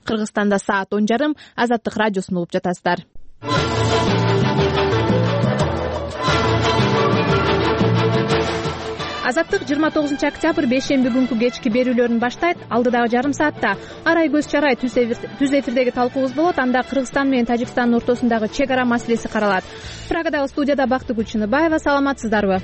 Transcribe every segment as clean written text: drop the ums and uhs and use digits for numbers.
Кыргызстанда саат 10:30. Азаттык радиосун угуп жатасыздар. Азаттык 29 октябрь бейшемби күнкү кечки берүүлөрүн баштайт. Алдыдагы жарым саатта арай көз чарай түз эфирдеги талкуубуз болот. Анда Кыргызстан менен Тажикстандын ортосундагы чек ара маселеси каралат. Прагадагы студияда Бактыгүл Чыныбаева. Саламатсыздарбы?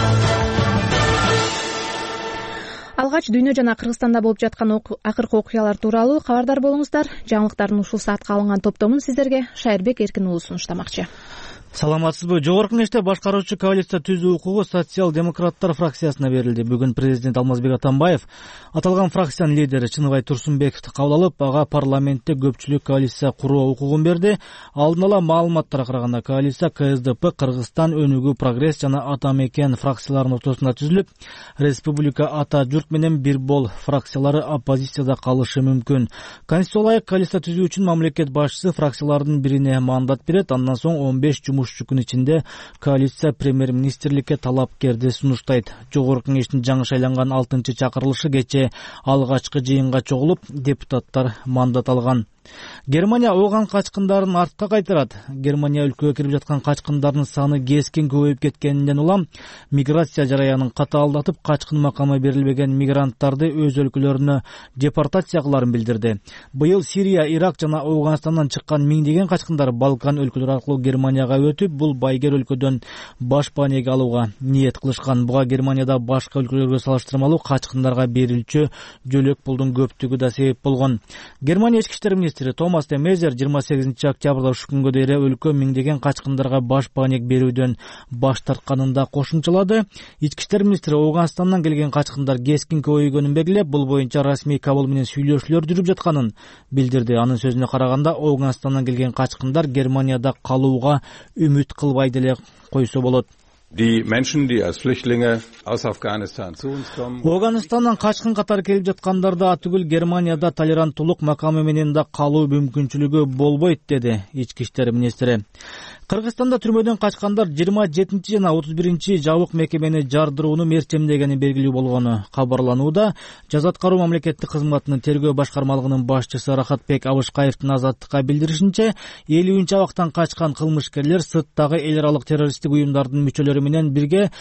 Алгач дүйнө жана Кыргызстанда болуп жаткан акыркы окуялар тууралуу кабардар болуңуздар. Жаңылыктардын ушул саатка алынган топтомун сиздерге Шайырбек Эркин уулу сунуштамакчы. Саламатсызбы? Жогорку кеңеште башкаруучу коалиция түзүү укугу социал-демократтар фракциясына берилди. Бүгүн президент Алмазбек Атамбаев аталган фракциянын лидери Чыныбай Турсунбековду кабыл алып, ага парламентте көпчүлүк коалиция куруу укугун берди. Алдын ала маалыматтарга караганда коалиция КСДП, Кыргызстан, Өнүгүү, Прогресс жана Ата Мекен фракцияларынын ортосунда түзүлүп, Республика, Ата журт менен Бир бол фракциялары оппозицияда калышы мүмкүн. Конституциялык коалиция түзүү үчүн мамлекет башчысы фракциялардын бирине мандат берет. Андан соң 15 жумушчу күн ичинде коалиция премьер-министрликке талапкерди сунуштайт. Жогорку кеңештин жаңы шайланган 6-чакырылышы кечээ алгачкы жыйынга чогулуп, депутаттар мандат алган. Германия ооган качкындарын артка кайтарат. Германия өлкөгө кирип жаткан качкындардын саны кескин көбөйүп кеткенинен улам миграция жараянын катаалдатып, качкын макамы берилбеген мигранттарды өз өлкөлөрүнө депортация кыларын билдирди. Быйыл Сирия, Ирак жана Афганистандан чыккан миңдеген качкындар Балкан өлкөлөрү аркылуу Германияга өтүп, бул байгер өлкөдөн баш панеге алууга ниет кылышкан. Буга Германияда башка өлкөлөргө салыштырмалуу качкындарга берилчү жөлөк пулдун көптүгү да себеп болгон. Германия ички иштер министри Томас де Мезер 28 октябрда ушул күнгө дейин өлкө миңдеген качкындарга баш панек берүүдөн баш тартканын да кошумчалады. Ички иштер министри Афганистандан келген качкындар кескин көбөйгөнүн белгилеп, бул боюнча расмий Кабул менен сүйлөшүүлөр жүрүп жатканын билдирди. Анын сөзүнө караганда, Афганистандан келген качкындар Германияда калууга үмүт кылбай деле койсо болот. Die Menschen, die als Flüchtlinge aus Afghanistan zu uns kommen. Афганистандан качкын катары келип жаткандарда атүгүл Германияда толеранттуулук макамы менен да калуу мүмкүнчүлүгү болбойт, деди ички иштер министри. Кыргызстанда түрмөдөн качкандар 27 жана 31 жабык мекемени жардырууну мерчемдегени белгилүү болгону кабарланууда. Жаза аткаруу мамлекеттик кызматынын тергөө башкармалыгынын башчысы Рахатбек Абышкаевдин Азаттыкка билдиришинче, 50 абактан качкан кылмышкерлер сырттагы эл аралык террористтик уюмдардын мүчөлөрү менен бирге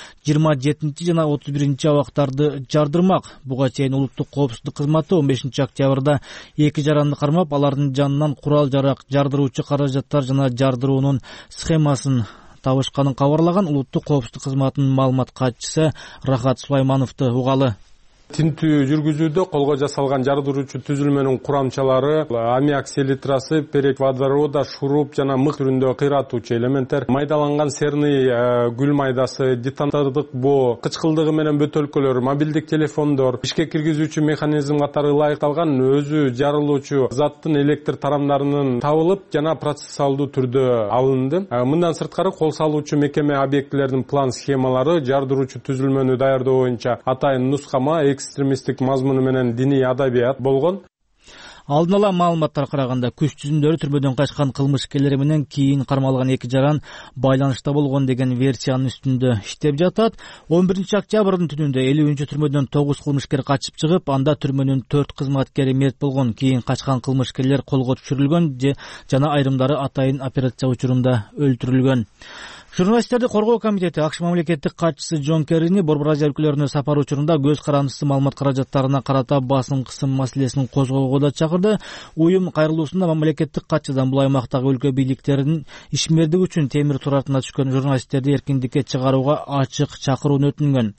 27 жана 31 абактарды жардырмак. Буга чейин улуттук коопсуздук кызматы 15 октябрда 2 жаранды кармап, алардын жанынан курал-жарак, жардыруучу каражаттар жана жардыруунун схемасын табышканын кабарлаган. Улуттук коопсуздук кызматынын маалымат катчысы Рахат Сулаймановду угалы. Тинтүү жүргүзүүдө колго жасалган жардыруучу түзүлмөнүн курамчалары аммиак селитрасы, перек водорода, шуруп жана мык түрүндө кыйратуучу элементтер, майдаланган серный гүл майдасы, детонатордук боо, кычкылдыгы менен бөтөлкөлөр, мобилдик телефондор, ишке киргизүүчү механизм катары ылайыкталган өзү жарылуучу заттын электр тарамдарынын табылып жана процессуалдуу түрдө алынды. Мындан сырткары кол салуучу мекеме объектилердин план схемалары, жардыруучу түзүлмөнү даярдоо боюнча атайын нускама, экстремисттик мазмуну менен диний адабият болгон. Алдын ала маалыматтарга караганда, күч түзүмдөрү түрмөдөн качкан кылмышкерлер менен кийин кармалган 2 жаран байланышта болгон деген версиянын үстүндө иштеп жатат. 11 октябрдын түнүндө 50 түрмөдөн 9 кылмышкер качып чыгып, анда түрмөнүн 4 кызматкери мерт болгон. Кийин качкан кылмышкерлер колго түшүрүлгөн жана айрымдары атайын операция учурунда өлтүрүлгөн. Журналисттерди коргоо комитети АКШ мамлекеттик катчысы Джон Керрини Борбор Азия өлкөлөрүнө сапар учурунда көз карандысыз маалымат каражаттарына карата басым кысым маселесин козгоого да чакырды. Уюм кайрылуусунда мамлекеттик катчыдан бул аймактагы өлкө бийликтеринин ишмердиги үчүн темир тор артына түшкөн журналисттерди эркиндикке чыгарууга ачык чакырууну өтүнгөн.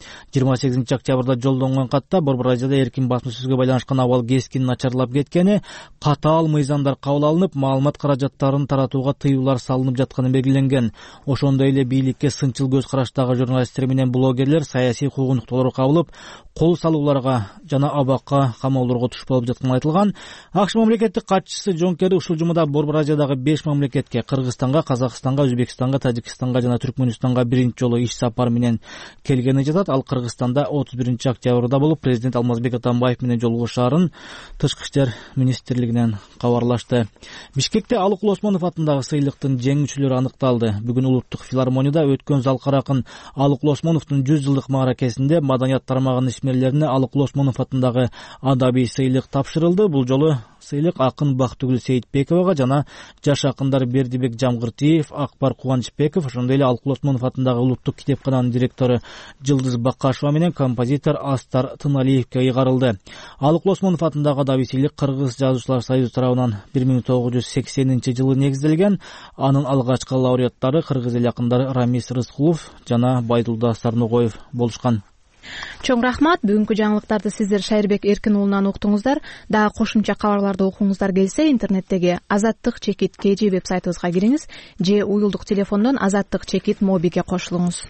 28 октябрда жолдонгон катта Борбор Азияда эркин басма сөзгө байланышкан абал кескин начарлап кеткени, катаал мыйзамдар кабыл алынып, маалымат каражаттарын таратууга тыюулар салынып жатканы белгиленген. Ошондой эле бийликке сынчыл көз караштагы журналисттер менен блогерлер саясий куугунтуктууларга кабылып, кол салууларга жана абакка камоолорго тушпалып жатканы айтылган. АКШ мамлекеттик катчысы Джон Керри ушул жумада Борбор Азиядагы 5 мамлекетке — Кыргызстанга, Казакстанга, Өзбекстанга, Тажикстанга жана Түркмөнстанга биринчи жолу иш сапар менен келгени жатат. Ал Кыргызстанда 31 октябрда болуп, президент Алмазбек Атамбаев менен жолугушаарын Тышкы иштер министрлигинен кабарлашты. Бишкекте Алыкул Осмонов атындагы сыйлыктын жеңүүчүлөрү аныкталды. Бүгүн улуттук филармонияда өткөн залкар акын Алыкул Осмоновдун 100 жылдык мааракесинде маданият тармагынын ишмерлерине Алыкул Осмонов атындагы адабий сыйлык тапшырылды. Бул жолу сыйлык акын Бактыгүл Сейитбековага жана жаш акындар Бердибек Жамгыртиев, Акбар Кубанычбеков, ошондой эле Алык Осмонов атындагы улуттук китепкананын директору Жылдыз Бакашева менен композитор Астар Тыналиевке ыйгарылды. Алык Осмонов атындагы адабий сыйлык Кыргыз жазуучулар союзу тарабынан 1980-жылы негизделген. Анын алгачкы лауреаттары кыргыз эл акындары Рамис Рыскулов жана Байдулда Сарногоев болушкан. Чоң рахмат. Бүгүнкү жаңылыктарды сиздер Шайырбек Эркин уулунан уктуңуздар. Дагы кошумча кабарларды окуңуздар келсе, интернеттеги azattik.kg вебсайтыбызга кириңиз же уюлдук телефондон Azattik мобиге кошулуңуз.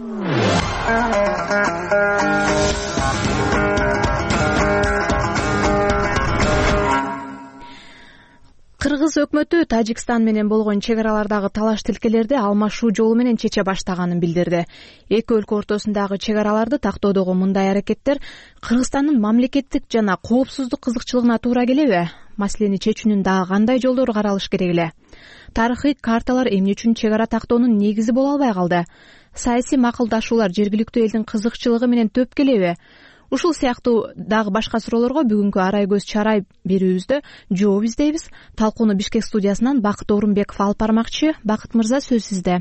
Кыргыз өкмөтү Тажикстан менен болгон чек аралардагы талаш тилкелерди алмашуу жолу менен чече баштаганын билдирди. Эки өлкө ортосундагы чек араларды тактоодогу мындай аракеттер Кыргызстандын мамлекеттик жана коопсуздук кызыкчылыгына туура келеби? Маселени чечүүнүн дагы кандай жолдору каралыш керек эле? Тарыхый карталар эмне үчүн чек ара тактоонун негизи боло албай калды? Саясий макулдашуулар жергиликтүү элдин кызыкчылыгы менен төп келеби? Ушул сыяктуу дагы башка суроолорго бүгүнкү арай көз чарай берүүбүздө жооп издейбиз. Талкууну Бишкек студиясынан Бакыт Орунбеков алып бармакчы. Бакыт мырза, сөз сизде.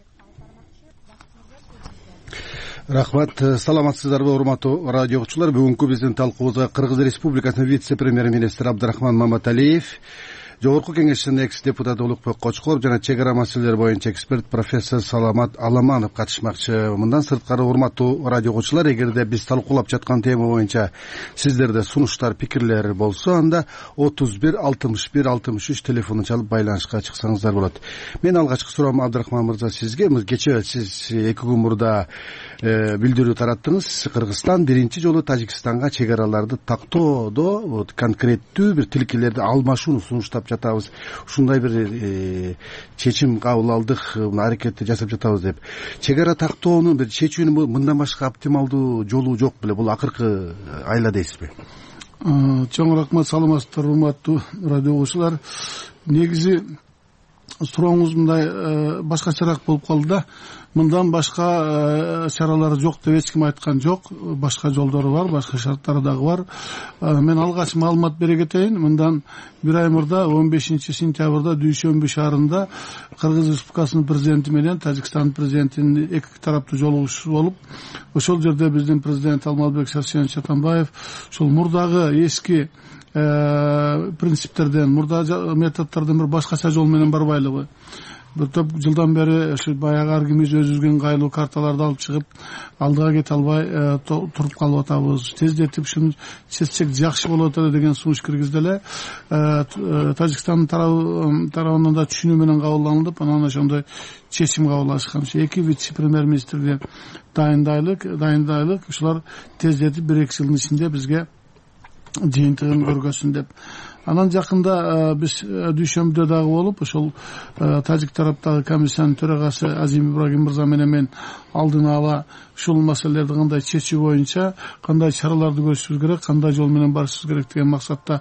Рахмат. Саламатсыздарбы, урматтуу радио угуучулар. Бүгүнкү биздин талкуубузга Кыргыз Республикасынын вице-премьер-министри Абдрахман Маматалиев, Жогорку Кеңештин экс-депутаты Улукбек Кочкоров жана чек ара маселелери боюнча эксперт профессор Саламат Аламанов катышмакчы. Мындан сырткары, урматтуу радио угуучулар, эгерде биз талкуулап жаткан тема боюнча сиздерде сунуштар, пикирлер болсо, анда 31 61 63 телефонун чалып байланышка чыксаңыздар болот. Мен алгачкы суроом Абдрахман мырза сизге. Кечээ сиз 2 күн мурда билдирүү тараттыңыз. Кыргызстан биринчи жолу Тажикстанга чек араларды тактоодо конкреттүү бир тилкелерди алмашууну сунуштап жатабыз. Ушундай бир чечим кабыл алдык, аракетти жасап жатабыз деп. Чек ара тактоонун бир чечүүнүн мындан башка оптималдуу жолу жок беле? Бул акыркы айла дейсизби? Чоң рахмат, саламатсыздар урматтуу радио угуучулар. Негизи сурооңуз мындай башкачараак болуп калды да. Мындан башка чаралар жок деп эч ким айткан жок. Башка жолдору бар, башка шарттары дагы бар. Мен алгач маалымат бере кетейин. Мындан бир ай мурда 15 сентябрда Дүйшөмбү шаарында Кыргыз Республикасынын президенти менен Тажикстан президентинин эки тараптуу жолугушуу болуп, ошол жерде биздин президент Алмазбек Шарсенович Атамбаев ушул мурдагы эски принциптерден, мурда методдордон бир башкача жол менен барбайлыгы, бир топ жылдан бери ушу баягы ар ким өзүбүздүн кайлуу карталарды алып чыгып алдыга кете албай туруп калып атабыз. Тездетип ушуну чечсек жакшы болот эле деген сунуш киргизди эле. Тажикстандын тарабынан да түшүнүү менен кабылданып, анан ошондой чечим кабыл алышкан. Эки вице-премьер-министрге дайындайлык, ушулар тездетип 1-2 жылдын ичинде бизге жыйынтыгын көргөзсүн деп. Анан жакында биз Дүйшөмбүдө дагы болуп, ошол тажик тараптагы комиссиянын төрагасы Азим Ибрагим мырза менен мен алдын ала ушул маселелерди кандай чечүү боюнча кандай чараларды көрүшүбүз керек, кандай жол менен барышыбыз керек деген максатта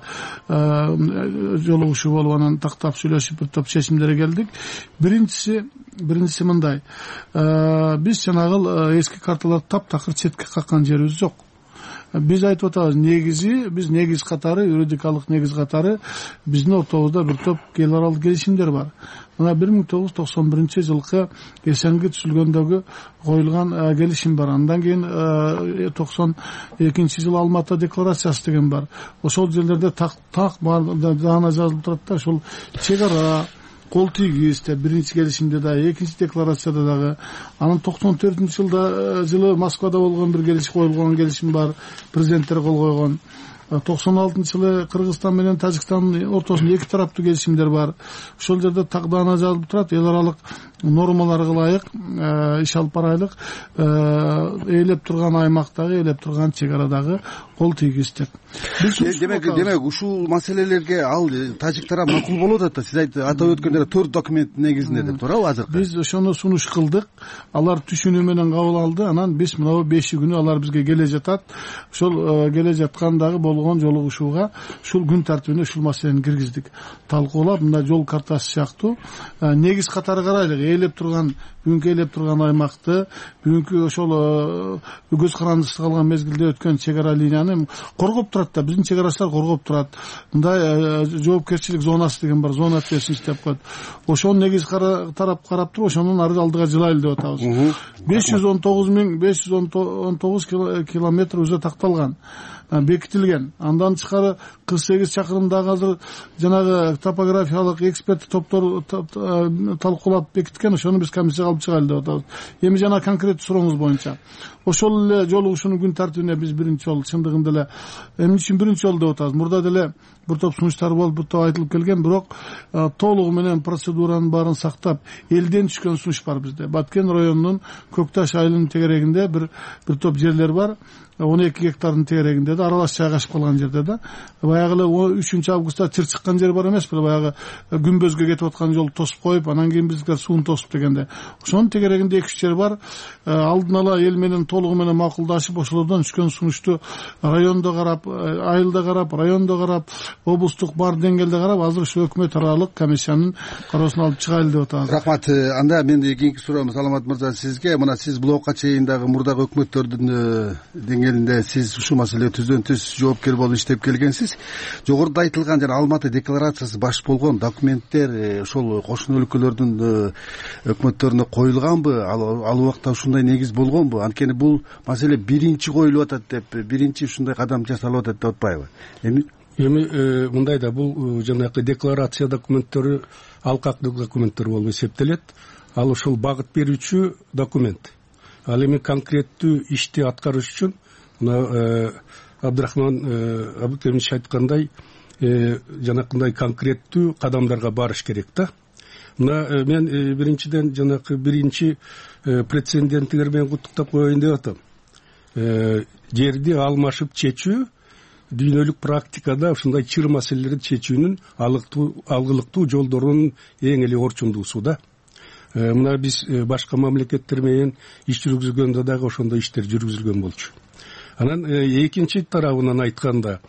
жолугушуу болуп, анан тактап сүйлөшүп бир топ чечимдерге келдик. Биринчиси мындай. Биз жанагы эски карталарды таптакыр четке каккан жерибиз жок. Биз айтып атабыз, биз негиз катары, юридикалык негиз катары биздин ортобузда бир топ эл аралык келишимдер бар. Мына 1991-жылкы Эсенги түзүлгөндөгү коюлган келишим бар. Андан кийин 92-жылы Алматы декларациясы деген бар. Ошол жерлерде так даана жазылып турат да, ошол чек ара кол тийгиз деп биринчи келишимде да, экинчи декларацияда дагы. Анан 94-жылы Москвада болгон бир келишим коюлган келишим бар, президенттер кол койгон. 96-жылы Кыргызстан менен Тажикстандын ортосунда эки тараптуу келишимдер бар. Ошол жерде тагдана жазылып турат, эл аралык нормаларга ылайык иш алып барайлык, ээлеп турган аймактагы, ээлеп турган чек арадагы кол тийгиз деп. Демек ушул маселелерге ал тажик тарап макул болот да. Сиз атап өткөндөр 4 документ негизинде деп туурабы азыр? Биз ошону сунуш кылдык. Алар түшүнүү менен кабыл алды. Анан биз мына 5 күнү алар бизге келе жатат. Ошол келе жаткандагы болгон жолугушууга ушул күн тартибине ушул маселени киргиздик. Талкуулап, мына жол картасы сыяктуу негиз катары карайлык. ээлеп турган аймакты бүгүнкү ошол көз карандысыз калган мезгилде өткөн чек ара линияны коргоп турат да, биздин чек арачылар коргоп турат. Мындай жоопкерчилик зонасы деген бар, зона ответственности деп коет. Ошону негизи тарап карап туруп, ошонун алдыга жылайлы деп атабыз. 519 километр уже такталган, бекитилген. Андан тышкары 48 чакырымдагы азыр жанагы топографиялык эксперттик топтор талкуулап бекиткен, ошону биз комиссияга алып чыгайлы деп атабыз. Эми жана конкреттүү сурооңуз боюнча ошол эле жолугушуунун күн тартибине биз биринчи жолу чындыгында эле эмне үчүн биринчи жолу деп атабыз. Мурда деле бир топ сунуштар болуп, бир топ айтылып келген, бирок толугу менен процедуранын баарын сактап элден түшкөн сунуш бар бизде. Баткен районунун Көк Таш айылынын тегерегинде бир топ жерлер бар. 12 гектардын тегерегинде да, аралаш жайгашып калган жерде да. Баягы эле 3 августта чыр чыккан жер бар эмеспи? Баягы күмбөзгө кетип аткан жолду тосуп коюп, анан кийин биздикер сууну тосуп дегенде. Ошонун тегерегинде 2-3 жер бар. Алдын ала эл менен толугу менен макулдашып, ошолордон түшкөн сунушту райондо карап, айылда карап, райондо карап, облустук бар деңгээлде карап, азыр ушу өкмөт аралык комиссиянын кароосуна алып чыгайлы деп атабыз. Рахмат. Анда менин кийинки суроом, Саламат мырза, сизге. Мына сиз блокка чейин дагы мурдагы өкмөттөрдүн деңгээлинде сиз ушул маселеге түздөн түз жоопкер болуп иштеп келгенсиз. Жогоруда айтылган жана Алматы декларациясы баш болгон документтер ошол кошуна өлкөлөрдүн өкмөттөрүнө коюлганбы? Ал убакта ушундай негиз болгонбу? Анткени бул маселе биринчи коюлуп атат деп, биринчи ушундай кадам жасалып атат деп атпайбы? Эми мындай да, бул жанагы декларация документтери алкактуу документтер болуп эсептелет. Ал ушул багыт берүүчү документ. Ал эми конкреттүү ишти аткарыш үчүн мына Абдрахман Абыкемич айткандай, жанакындай конкреттүү кадамдарга барыш керек да. Мына мен биринчиден жанакы биринчи прецеденттер менен куттуктап коеюн деп атам. Жерди алмашып чечүү дүйнөлүк практикада ушундай чыр маселелерди чечүүнүн алгылыктуу жолдорунун эң эле орчундуусу да. Мына биз башка мамлекеттер менен иш жүргүзгөндө дагы ошондой иштер жүргүзүлгөн болчу. Анан экинчи тарабынан айтканда,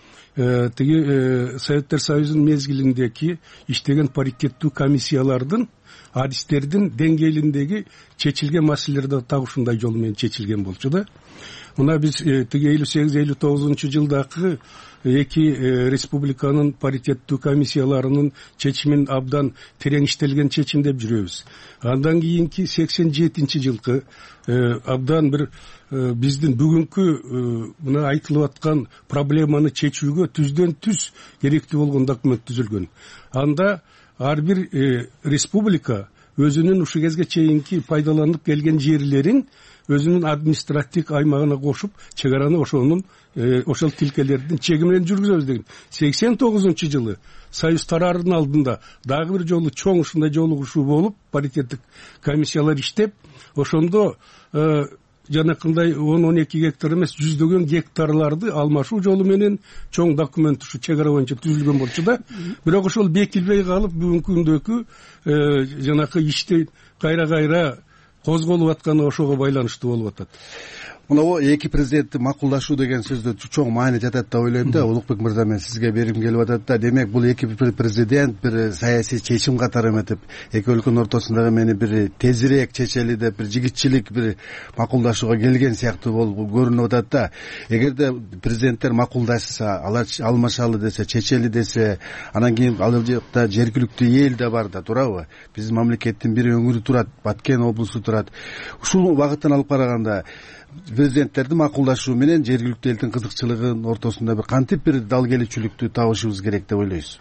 тиги Советтер Союзунун мезгилиндеги иштеген паритеттүү комиссиялардын адистердин деңгээлиндеги чечилген маселелер да так ушундай жол менен чечилген болчу да. Мына биз тиги 58-59 жылдагы эки республиканын паритеттүү комиссияларынын чечимин абдан терең иштелген чечим деп жүрөбүз. Андан кийинки 87 жылкы абдан бир биздин бүгүнкү мына айтылып аткан проблеманы чечүүгө түздөн түз керектүү болгон документ түзүлгөн. Анда ар бир республика өзүнүн ушу кезге чейинки пайдаланып келген жерлерин өзүнүн административдик аймагына кошуп, чек араны ошол тилкелердин чеги менен жүргүзөбүз деген. 89 жылы Союз тараарынын алдында дагы бир жолу чоң ушундай жолугушуу болуп, паритеттик комиссиялар иштеп, ошондо жанакындай 10-12 гектар эмес, жүздөгөн гектарларды алмашуу жолу менен чоң документ ушу чек ара боюнча түзүлгөн болчу да. Бирок ошол бекилбей калып, бүгүнкү күндөгү жанакы ишти кайра козголуп атканы ошого байланыштуу болуп атат. Мына эки президентти макулдашуу деген сөздө чоң маани жатат деп ойлойм да. Улукбек мырза, мен сизге берим келип атат да. Демек бул эки президент бир саясий чечим катары эметип, эки өлкөнүн ортосундагы мени бир тезирээк чечели деп, бир жигитчилик бир макулдашууга келген сыяктуу болуп көрүнүп атат да. Эгерде президенттер макулдашса, алар алмашалы десе, чечели десе, анан кийин ал жакта жергиликтүү эл да бар да, туурабы? Биздин мамлекеттин бир өңүрү турат, Баткен облусу турат. Ушул багыттан алып караганда президенттердин макулдашуу менен жергиликтүү элдин кызыкчылыгынын ортосунда бир кантип бир дал келүүчүлүктү табышыбыз керек деп ойлойсуз?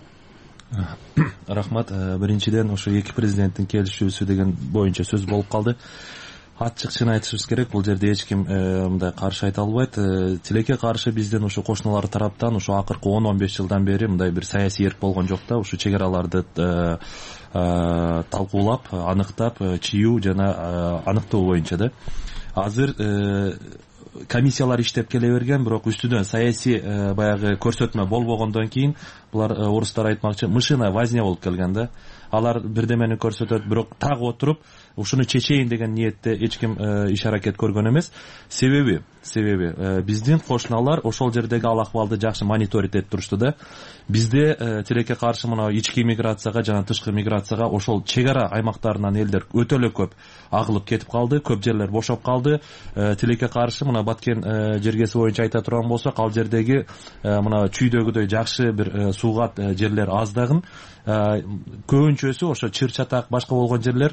Рахмат. Биринчиден ошо эки президенттин келишүүсү деген боюнча сөз болуп калды. Ачык чын айтышыбыз керек, бул жерде эч ким мындай каршы айта албайт. Тилекке каршы биздин ушу кошуналар тараптан ушу акыркы 10-15 жылдан бери мындай бир саясий эрк болгон жок да. Ушу чек араларды талкуулап, аныктап, чыюу жана аныктоо боюнча да. Азыр комиссиялар иштеп келе берген, бирок үстүнөн саясий баягы көрсөтмө болбогондон кийин булар орустар айтмакчы мышиная возня болуп келген да. алар бирдемени көрсөтөт, бирок так отуруп ушуну чечейин деген ниетте эч ким иш аракет көргөн эмес. Себеби биздин кошуналар ошол жердеги ал акыбалды жакшы мониторить этип турушту да. Бизде тилекке каршы мына ички миграцияга жана тышкы миграцияга ошол чек ара аймактарынан элдер өтө эле көп агылып кетип калды, көп жерлер бошоп калды. Тилекке каршы мына Баткен жергеси боюнча айта турган болсок, ал жердеги мына чүйдөгүдөй жакшы бир суугат жерлер аздагын, көбүнчөсү ошо чыр чатак башка болгон жерлер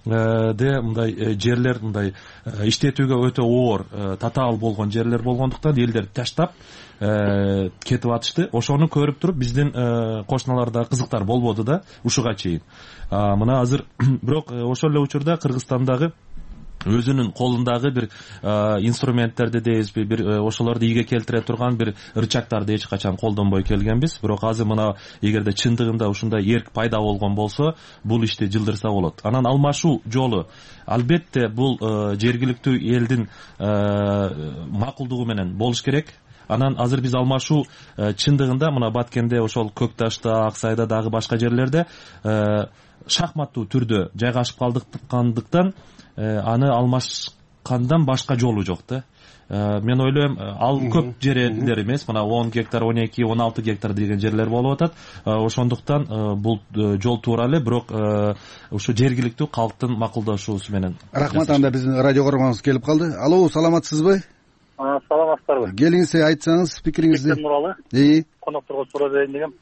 мындай жерлер мындай иштетүүгө өтө оор, татаал болгон жерлер болгондуктан элдер таштап кетип атышты. Ошону көрүп туруп биздин кошуналарда кызыктар болбоду да ушуга чейин. Мына азыр бирок ошол эле учурда Кыргызстандагы өзүнүн колундагы бир инструменттерди дейбизби, бир ошолорду ийге келтире турган бир ырчактарды эч качан колдонбой келгенбиз. Бирок азыр мына эгерде чындыгында ушундай эрк пайда болгон болсо, бул ишти жылдырса болот. Анан алмашуу жолу албетте бул жергиликтүү элдин макулдугу менен болуш керек. Анан азыр биз алмашуу чындыгында мына Баткенде, ошол Көк Ташта, Ак Сайда дагы башка жерлерде шахматтуу түрдө жайгашып калдыктан аны алмашкандан башка жолу жок да. Мен ойлойм, ал көп жерлер эмес, мына 10 гектар, 12, 16 гектар деген жерлер болуп атат. Ошондуктан бул жол туура эле, бирок ушу жергиликтүү калктын макулдашуусу менен. Рахмат. Анда биздин радио көрөрманыбыз келип калды. Алло, саламатсызбы? Саламатсыздарбы? Келиңиз, айтсаңыз пикириңизди. Нуралы. Конокторго суроо берейин дегем.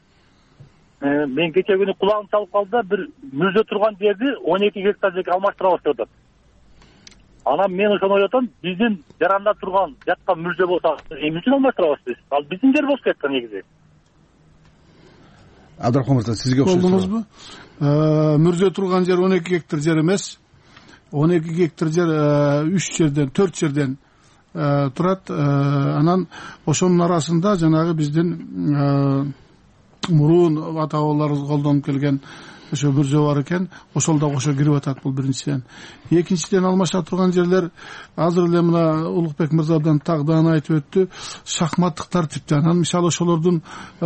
Мен кече күнү кулагым чалып калды да, бир мүрзө турган жерди 12 гектар жерге алмаштырабыз деп атат. Анан мен ошону ойлоп атам, биздин жаранда турган жакка мүрзө болсо, эмне үчүн алмаштырабыз биз? Ал биздин жер болуш керек да негизи. Абдрахман мырза, сизге колдуңузбу? Мүрзө турган жер 12 гектар жер эмес. 12 гектар жер 3 жерден, 4 жерден турат. Анан ошонун арасында жанагы биздин мурун ата бабаларыбыз колдонуп келген ошо мүрзө бар экен, ошол да кошо кирип атат. Бул биринчиден. Экинчиден, алмаша турган жерлер азыр эле мына Улукбек мырза абдан тагдaan айтып өттү, шахматтык тартипте. Анан мисалы ошолордун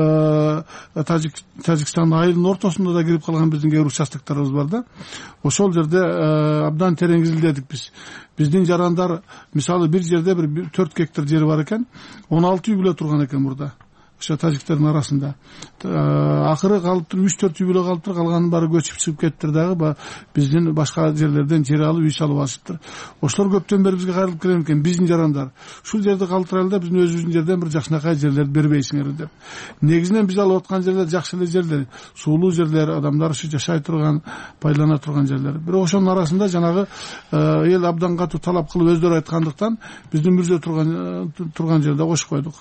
Тажикстан айылынын ортосунда да кирип калган биздин кээ бир участокторубуз бар да. Ошол жерде абдан терең изилдедик биз. Биздин жарандар мисалы бир жерде бир 4 гектар жери бар экен, 16 үй бүлө турган экен мурда. Ошо тажиктердин арасында. Акыры калыптыр 3-4 үй бүлө калыптыр, калганын баары көчүп чыгып кеттир дагы, биздин башка жерлерден жер алып үй салып алышыптыр. Ошолор көптөн бери бизге кайрылып келген экен, биздин жарандар. Ушул жерди калтырайлы да, биздин өзүбүздүн жерден бир жакшынакай жерлерди бербейсиңер деп. Негизинен биз алып аткан жерлер жакшы эле жерлер, суулуу жерлер, адамдар ушу жашай турган, байлана турган жерлер. Бирок ошонун арасында жанагы эл абдан катуу талап кылып өздөрү айткандыктан биздин мүрзө турган жерде кошуп койдук.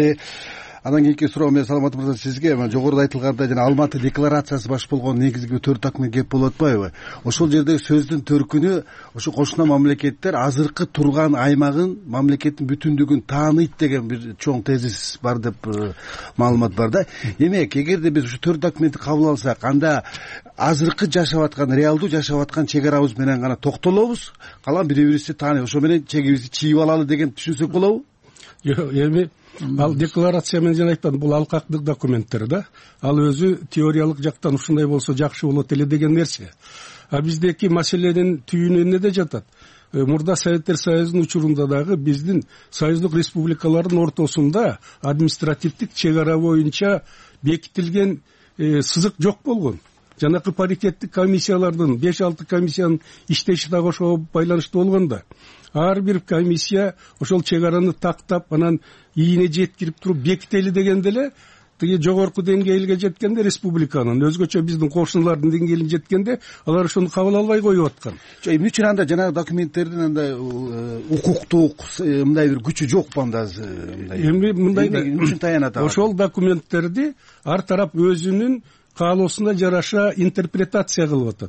Анан кийинки суроо мен, Саламат мырза, сизге жогоруда айтылгандай жана Алматы декларациясы баш болгон негизги 4 документ кеп болуп атпайбы? Ошол жердеги сөздүн төркүнү ошо кошуна мамлекеттер азыркы турган аймагын, мамлекеттин бүтүндүгүн тааныйт деген бир чоң тезис бар деп маалымат бар да. Демек, эгерде биз ушу 4 документти кабыл алсак, анда азыркы жашап аткан, реалдуу жашап аткан чек арабыз менен гана токтолобуз, калган бири-бирибизди тааный, ошо менен чегибизди чийип алалы деген түшүнсөк болобу? Жок, эми ал декларация менен жана айткан, бул алкактык документтер да. Ал өзү теориялык жактан ушундай болсо жакшы болот эле деген нерсе. А биздеки маселенин түйүнү эмнеде жатат? Мурда Советтер Союзунун учурунда дагы биздин союздук республикалардын ортосунда административдик чек ара боюнча бекитилген сызык жок болгон. Жанакы паритеттик комиссиялардын 5-6 комиссиянын иштеши дагы ошого байланыштуу болгондо. Ар бир комиссия ошол чек араны тактап, анан ийине жеткирип туруп бекители дегенде эле тиги жогорку деңгээлге жеткенде, республиканын өзгөчө биздин кошуналардын деңгээлине жеткенде, алар ошону кабыл албай коюп аткан. Эмне үчүн анда жанагы документтердин андай укуктук мындай бир күчү жокпу анда? Эми мындай эмне үчүн таянат? Ошол документтерди ар тарап өзүнүн каалоосуна жараша интерпретация кылып атат.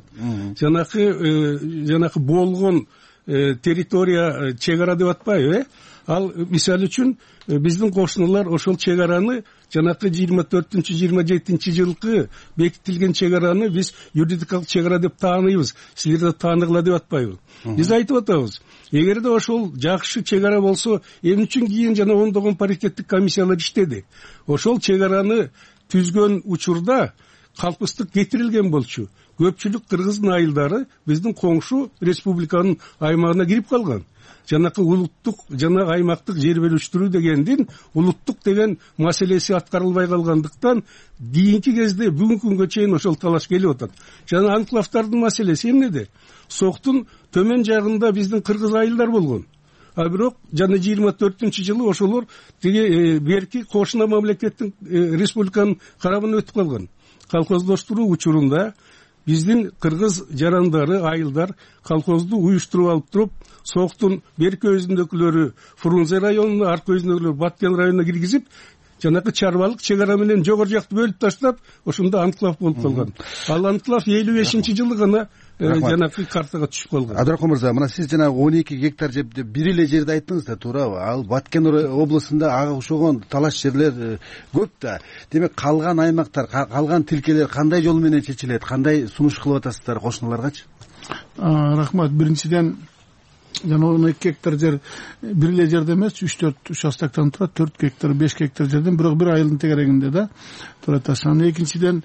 Жанакы болгон территория чек ара деп атпайбы? Ал мисалы үчүн биздин кошуналар ошол чек араны жанакы 24-27 жылкы бекитилген чек араны биз юридикалык чек ара деп тааныйбыз. Силер да тааныгыла деп атпайбы? Биз айтып атабыз. Эгерде ошол жакшы чек ара болсо, эмне үчүн кийин жана ондогон паритеттик комиссиялар иштеди? Ошол чек араны түзгөн учурда калпыстык кетирилген болчу. Көпчүлүк кыргыздын айылдары биздин коңшу республиканын аймагына кирип калган. Жанакы улуттук жана аймактык жер бөлүштүрүү дегендин улуттук деген маселеси аткарылбай калгандыктан кийинки кезде бүгүнкү күнгө чейин ошол талаш келип атат. Жана анклавдардын маселеси эмнеде? Соктун төмөн жагында биздин кыргыз айылдар болгон. А бирок жана 24-жылы ошолор тиги берки кошуна мамлекеттин республиканын карабына өтүп калган. Колхоздоштуруу учурунда биздин кыргыз жарандары, айылдар колхозду уюштуруп алып туруп, Соктун берки өзүндөгүлөрү Фрунзе районуна, аркы өзүндөгүлөрү Баткен районуна киргизип, жанакы чарбалык чек ара менен жогору жакты бөлүп таштап, ошондо анклав болуп калган. Ал анклав 55-жылы гана жанакы картага түшүп калган. Абдрахман мырза, мына сиз жанагы 12 гектар деп бир эле жерди айттыңыз да, туурабы? Ал Баткен областында ага окшогон талаш жерлер көп да. Демек калган аймактар, калган тилкелер кандай жол менен чечилет? Кандай сунуш кылып атасыздар кошуналаргачы? Рахмат. Биринчиден жана 12 гектар жер бир эле жерде эмес, 3-4 участоктон турат, 4 гектар, 5 гектар жерден бирок бир айылдын тегерегинде да турат. Экинчиден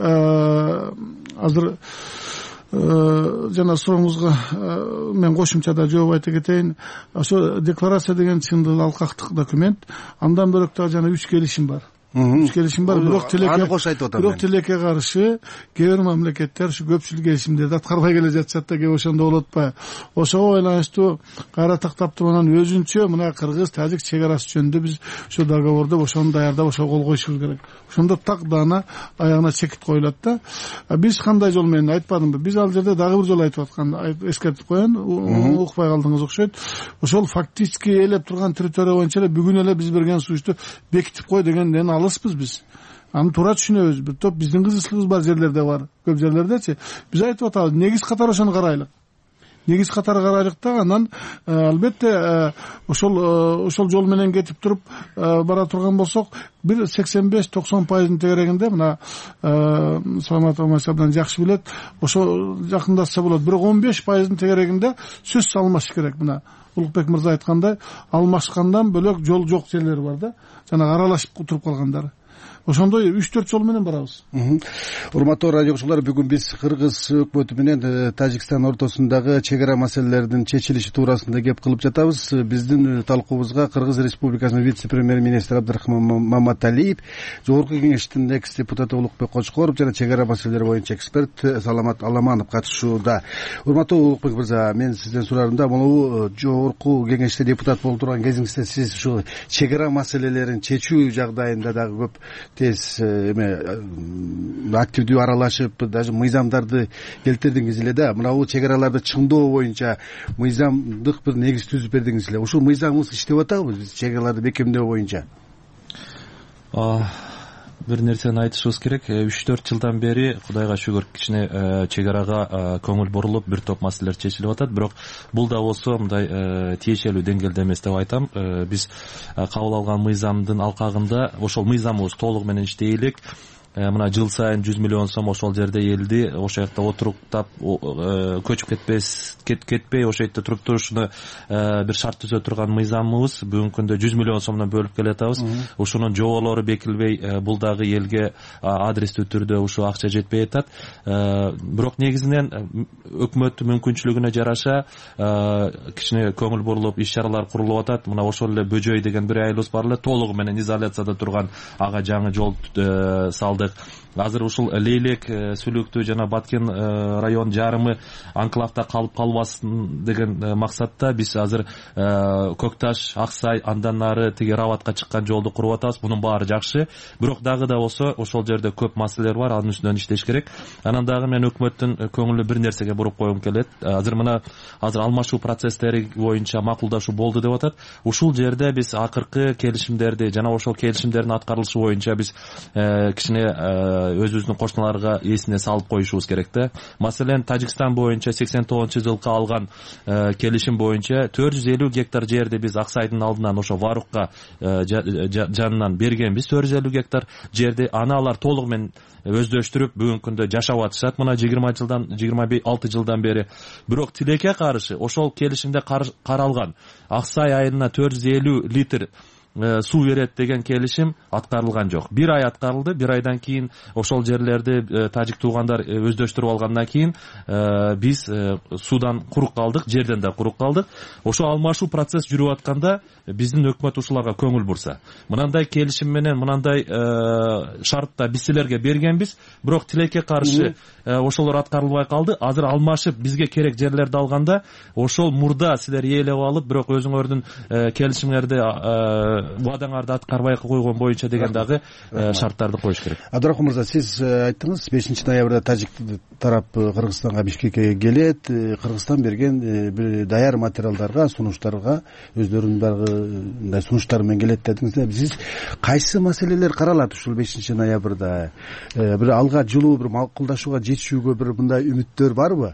азыр жана сурооңузга мен кошумчада жооп айта кетейин. Ошо декларация деген чындыгы алкактык документ. Андан бөлөк дагы жана 3 келишим бар. 3 келишим бар, бирок тилекке каршы кээ бир мамлекеттер ушу көпчүлүк келишимдерди аткарбай келе жатышат да, кээ ошондо болуп атпайбы? Ошого байланыштуу кайра тактап туруп анан өзүнчө мына кыргыз тажик чек арасы жөнүндө биз ошо договорду ошону даярдап ошого кол коюшубуз керек. Ошондо так даана аягына чекит коюлат да. Биз кандай жол менен айтпадымбы? Биз ал жерде дагы бир жолу айтып аткан, эскертип коеюн, укпай калдыңыз окшойт. Ошол фактически ээлеп турган территория боюнча эле бүгүн эле биз берген сунушту бекитип кой дегенден алыспыз биз. Аны туура түшүнөбүз. Бир топ биздин кызычылыгыбыз бар жерлерде бар. Көп жерлердечи. Биз айтып атабыз, негиз катары ошону карайлык. Негиз катары карайлык да, анан албетте ошол жол менен кетип туруп бара турган болсок, бир 85-90% тегерегинде мына Саламат Алмаш абдан жакшы билет, ошо жакындашса болот. Бирок 15% тегерегинде сөз салмаш керек. Мына Улукбек мырза айткандай, алмашкандан бөлөк жол жок жерлер бар да, жана аралашып туруп калгандары. Ошондой 3-4 жол менен барабыз. Урматтуу радио угуучулар, бүгүн биз Кыргыз өкмөтү менен Тажикстан ортосундагы чек ара маселелеринин чечилиши туурасында кеп кылып жатабыз. Биздин талкуубузга Кыргыз Республикасынын вице-премьер-министри Абдрахман Маматалиев, Жогорку кеңештин экс-депутаты Улукбек Кочкоров жана чек ара маселелери боюнча эксперт Саламат Аламанов катышууда. Урматтуу Улукбек мырза, мен сизден сурарым да, могу Жогорку кеңеште депутат болуп турган кезиңизде сиз ушул чек ара маселелерин чечүү жагдайында дагы көп тез активдүү аралашып, даже мыйзамдарды келтирдиңиз эле да. Мына бул чек араларды чыңдоо боюнча мыйзамдык бир негиз түзүп бердиңиз эле. Ушул мыйзамыбыз иштеп атабы биз чек араларды бекемдөө боюнча? Бир нерсени айтышыбыз керек. 3-4 жылдан бери Кудайга шүгүр кичине чек арага көңүл бурулуп, бир топ маселелер чечилип атат. Бирок бул да болсо мындай тиешелүү деңгээлде эмес деп айтам. Биз кабыл алган мыйзамдын алкагында ошол мыйзамыбыз толугу менен иштей элек. Мына жыл сайын 100 миллион сом ошол жерде элди ошол жакта отуруктап көчүп кетпей ошол жерде туруп турушуну бир шарт түзө турган мыйзамыбыз бүгүнкү күндө 100 миллион сомдон бөлүп келатабыз. Ушунун жоболору бекилбей, бул дагы элге адрестүү түрдө ушу акча жетпей атат. Бирок негизинен өкмөттүн мүмкүнчүлүгүнө жараша кичине көңүл бурулуп иш чаралар курулуп атат. Мына ошол эле Бөжөй деген бир айылыбыз бар эле, толугу менен изоляцияда турган, ага жаңы жол салдык. Азыр ушул Лейлек, Сүлүктүү жана Баткен район жарымы анклавда калып калбасын деген максатта биз азыр Көкташ, Аксай, андан нары тиги Рабатка чыккан жолду куруп атабыз. Бунун баары жакшы. Бирок дагы да болсо ошол жерде көп маселелер бар, анын үстүнөн иштеш керек. Анан дагы мен өкмөттүн көңүлү бир нерсеге буруп койгум келет. Азыр алмашуу процесстери боюнча макулдашуу болду деп атат. Ушул жерде биз акыркы келишимдерди жана ошол келишимдердин аткарылышы боюнча биз кичине өзүбүздүн кошуналарга эсине салып коюшубуз керек да. Маселен, Тажикстан боюнча 89-жылкы алган келишим боюнча 450 гектар жерди биз Аксайдын алдынан ошо Варукка жанынан бергенбиз. 450 гектар жерди аны алар толугу менен өздөштүрүп бүгүнкү күндө жашап атышат. Мына 26 жылдан бери. Бирок тилекке каршы ошол келишимде каралган Аксай айылына 450 литр суу берет деген келишим аткарылган жок. 1 ай аткарылды. 1 айдан кийин ошол жерлерди тажик туугандар өздөштүрүп алгандан кийин биз суудан курук калдык, жерден да курук калдык. Ошо алмашуу процесс жүрүп атканда биздин өкмөт ушуларга көңүл бурса, мынандай келишим менен мынандай шартта биз силерге бергенбиз, бирок тилекке каршы ошолор аткарылбай калды. Азыр алмашып бизге керек жерлерди алганда ошол мурда силер ээлеп алып, бирок өзүңөрдүн келишимдерди убадаңарды аткарбай койгон боюнча деген дагы шарттарды коюш керек. Абдрахман мырза, сиз айттыңыз 5 ноябрда тажик тарап Кыргызстанга, Бишкекке келет. Кыргызстан берген бир даяр материалдарга, сунуштарга өздөрүнүн дагы сунуштары менен келет дедиңиз. Сиз кайсы маселелер каралат ушул 5 ноябрда? Бир алга жылуу бир макулдашууга жетишүүгө бир мындай үмүттөр барбы?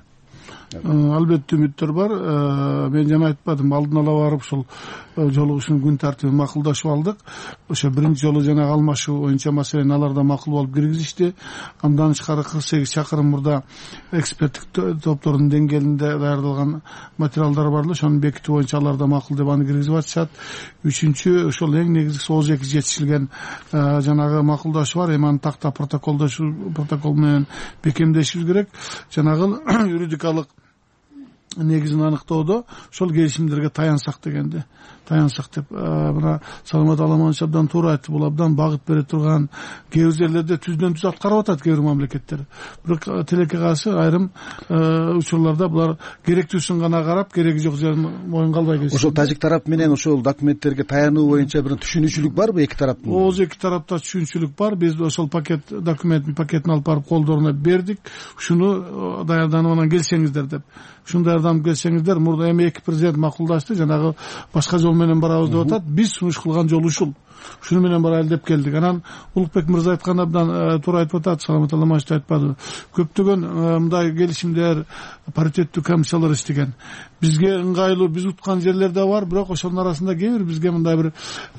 Албетте үмүттөр бар. Мен жана айтпадым, алдын ала барып ушул жолугушуунун күн тартибин макулдашып алдык. Ошо биринчи жолу жана алмашуу боюнча маселени алар да макул болуп киргизишти. Андан тышкары 48 чакырым мурда эксперттик топтордун деңгээлинде даярдалган материалдар бар эле. Ошону бекитүү боюнча алар да макул деп аны киргизип атышат. Үчүнчү ошол эң негизгиси ОЖЭК жетишилген жанагы макулдашуу бар. Эми аны такта протокол менен бекемдешибиз керек. Жанагы юридикалык негизин аныктоодо ошол келишимдерге таянсак дегенде, таянсак деп мына Саламат Аламанович абдан туура айтты. Бул абдан багыт бере турган, кээ бир жерлерде түздөн түз аткарып атат кээ бир мамлекеттер. Бирок тилекке каршы айрым учурларда булар керектүүсүн гана карап, кереги жок жерин моюнга албай келишет. Ошол тажик тарап менен ошол документтерге таянуу боюнча бир түшүнүүчүлүк барбы эки тараптын? Ооз эки тарапта түшүнүүчүлүк бар. Биз ошол документтин пакетин алып барып колдоруна бердик. Ушуну даярданып анан келсеңиздер деп. Ушуну даярданып келсеңиздер, мурда эми эки президент макулдашты, жанагы башка жол менен барабыз деп атат. Биз сунуш кылган жол ушул. Ушуну менен барайлы деп келдик. Анан Улукбек мырза айткан абдан туура айтып атат, Саламат Аламанович айтпады. Көптөгөн мындай келишимдер, паритеттүү комиссиялар иштеген. Бизге ыңгайлуу, биз уткан жерлер да бар, бирок ошонун арасында кээ бир бизге мындай бир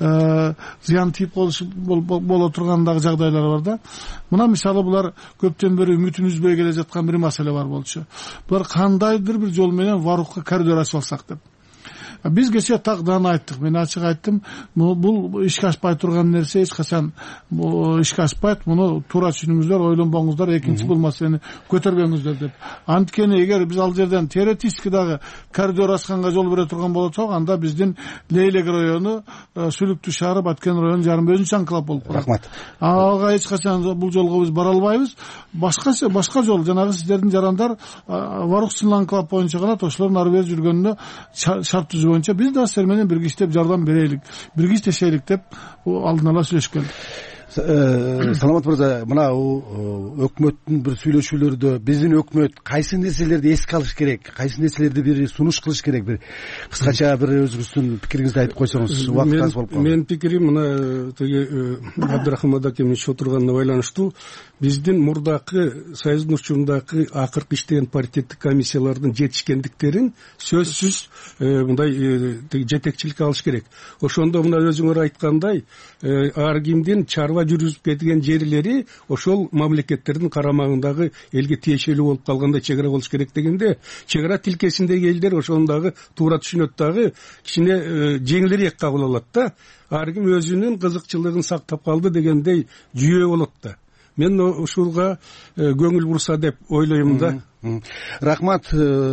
зыян тийип боло турган дагы жагдайлар бар да. Мына мисалы булар көптөн бери үмүтүн үзбөй келе жаткан бир маселе бар болчу. Булар кандайдыр бир жол менен Варукка коридор ачып алсак деп. Биз кечээ тагданы айттык. Мен ачык айттым, бул ишке ашпай турган нерсе, эч качан ишке ашпайт. Муну туура түшүнүңүздөр, ойлонбоңуздар, экинчи бул маселени көтөрбөңүздөр деп. Анткени эгер биз ал жерден теоретически дагы коридор ачканга жол бере турган болсок, анда биздин Лейлек району, Сүлүктүү шаары, Баткен району жарым өзүнчө анклав болуп калат. Рахмат. Ага эч качан бул жолго биз бара албайбыз. Башка жол, жанагы сиздердин жарандар Варук сыныл анклав боюнча калат. Ошолордун ары бери жүргөнүнө шарт түзүү боюнча биз да силер менен бирге иштеп жардам берелик, бирге иштешелик деп алдын ала сүйлөшүп келдик. Саламат мырза, мына өкмөттүн бир сүйлөшүүлөрдө биздин өкмөт кайсы нерселерди эске алыш керек, кайсы нерселерди бир сунуш кылыш керек, бир кыскача бир өзүңүздүн пикириңизди айтып койсоңуз, убакыт аз болуп калды. Менин пикирим мына тиги Абдрахман акем иши отурганына байланыштуу. Биздин мурдакы союздун учурундагы акыркы иштеген паритеттик комиссиялардын жетишкендиктерин сөзсүз мындай жетекчиликке алыш керек. Ошондо мына өзүңөр айткандай, ар кимдин чарба жүргүзүп кеткен жерлери ошол мамлекеттердин карамагындагы элге тиешелүү болуп калгандай чек ара болуш керек дегенде, чек ара тилкесиндеги элдер ошону дагы туура түшүнөт, дагы кичине жеңилирээк кабыл алат да. Ар ким өзүнүн кызыкчылыгын сактап калды дегендей жүйө болот да. Мен ушулга көңүл бурса деп ойлойм да. Рахмат.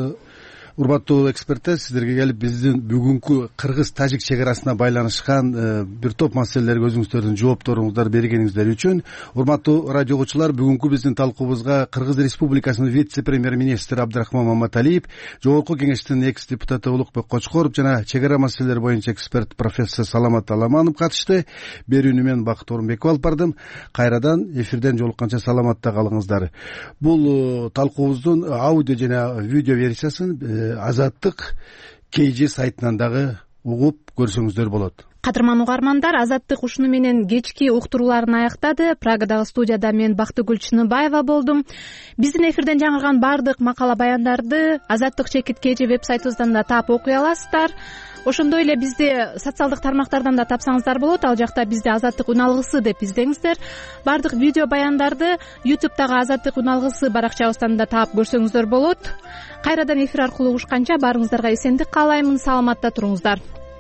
Урматтуу эксперттер, сиздерге келип биздин бүгүнкү кыргыз-тажик чек арасына байланышкан бир топ маселелерге өзүңүздөрдүн жоопторуңуздар бергениңиздер үчүн. Урматтуу радио угуучулар, бүгүнкү биздин талкуубузга Кыргыз Республикасынын вице-премьер-министри Абдрахман Маматалиев, Жогорку Кеңештин экс депутаты Улукбек Кочкоров жана чек ара маселелери боюнча эксперт профессор Саламат Аламанов катышты. Берүүнү мен Бакыт Орунбеков алып бардым. Кайрадан эфирден жолукканча саламатта калыңыздар. Бул талкуубуздун аудио жана видео версиясын Азаттык KG сайтынан дагы угуп көрсөңүздөр болот. Кадырман угармандар, Азаттык ушуну менен кечки уктурууларын аяктады. Прагадагы студияда мен Бактыгүл Чыныбаева болдум. Биздин эфирден жаңырган бардык макала баяндарды Азаттык чекит KG веб-сайтыбыздан да таап окуй аласыздар. Ошондой эле бизди социалдык тармактардан да тапсаңыздар болот. Ал жакта бизди Азаттык үн алгысы деп издеңиздер. Бардык видео баяндарды YouTube'дагы Азаттык үн алгысы баракчабыздан да таап көрсөңүздөр болот. Кайрадан эфир аркылуу угушканча баарыңыздарга эсендик каалаймын. Саламатта туруңуздар.